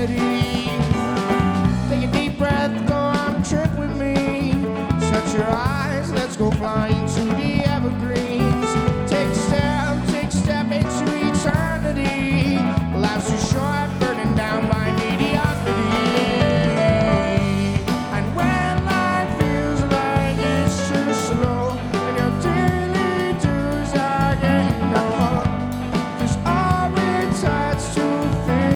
infinity. Take a deep breath, go on a trip with me. Shut your eyes, let's go flying to the evergreen.